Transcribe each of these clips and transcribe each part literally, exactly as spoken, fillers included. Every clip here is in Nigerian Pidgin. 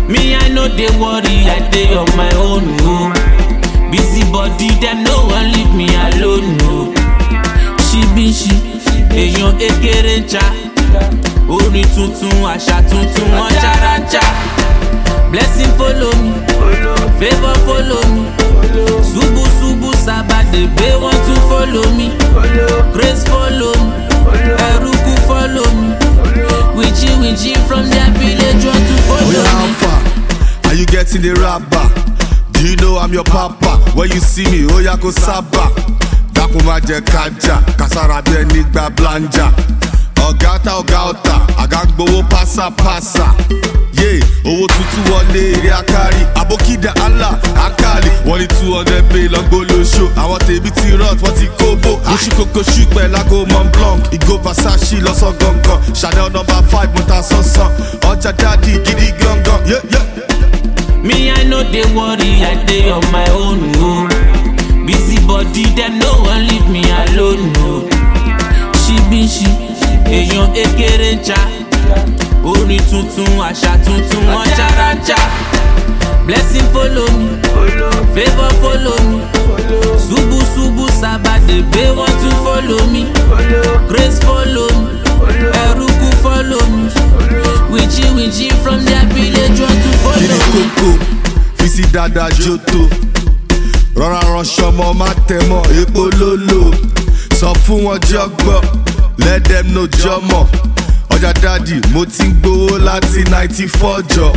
Me, I know they worry, I dey on my own, no. Busy body, them no one leave me alone, no. She be she, èèyàn ekere ncha. Orin tuntun, àṣà tuntun, wọ́n characha. Blessing follow me, favor follow me. Subu subu sabadebe want to follow me. Grace follow me, Eruku follow me. Wichi wichi from their village want to follow oh, yeah, me. How far are you getting the rapper? Do you know I'm your papa? When you see me, oh yeah, go saba. Dákun má jẹ́ kájà, kasara bí ẹni gba blanja. Ọ̀gá ta ọ̀gá ọ̀tà, àga ń gbowó pásápásá. Yeah, owó tuntun wọlé èrè akárí. Àbókídà Allah Akali. Wọ́n ní two hundred pay lọ́gbó lóṣù. Àwọn tèmi ti rot, wọ́n ti kóbó. Oṣù kòkó ṣùpẹ̀ lágò Mont Blanc. Ìgò Versace lọ́sọ̀ gangan. Chanel number five mo ta sánsan. Ọjà dáàdì gidi gangan. Yeah, yeah. Me, I know they worry, I dey on my own, no. Busy body, them no one leave me alone, no. She be she, èèyàn ekere ncha. Orin tuntun, àṣà tuntun, wọ́n characha. Blessing follow me, favor follow me. Subu subu sabadebe want to follow me. Grace follow me, Eruku follow me. Wichi wichi from their village want to follow Kiri me. koko, fisi dada joto. Rọra ránṣọ mọ má tẹmọ epo lolo. Sọ fún wọn jọgbọ, let them know jọmọ. Ọjà dádì mo ti ń gbowó láti ninety four jọ.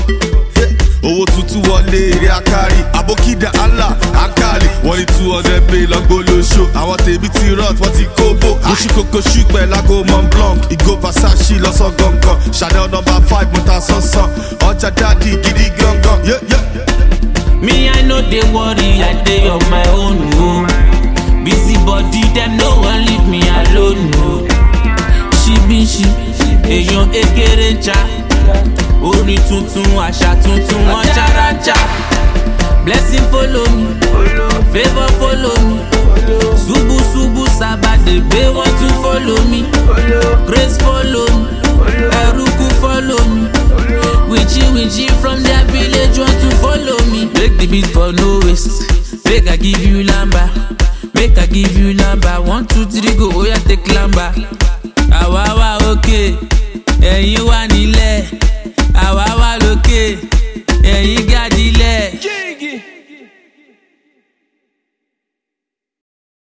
Owó tuntun wọlé èrè akárí. Àbókídà Allah Akali. Wọ́n ní two hundred pay lọ́gbó lóṣù. Àwọn tèmi ti rot, wọ́n ti kóbó. Oṣù kòkó ṣùpẹ̀ lágò Mont Blanc. Ìgò Versace lọ́sọ̀ gangan. Chanel number five mo ta sánsan. Ọjà dádì gidi gangan. Yeah, yeah. Me, I know they worry, I dey on my own, no. Busy body, them no one leave me alone, no. She be she, èèyàn ekere ncha. Orin tuntun, àṣà tuntun, wọ́n characha. Blessing follow me, favor follow me. Subu subu sabadebe want to follow me. Grace follow me, Eruku follow me. Wichi wichi from their village want to follow me. Make the beat for no waste. Make I give you lamba. Make I give you lamba. One, two, three, go. Oh yeah, take lamba. Àwa wà okay. Ẹ̀yin wà nílẹ̀. Àwa wà lókè.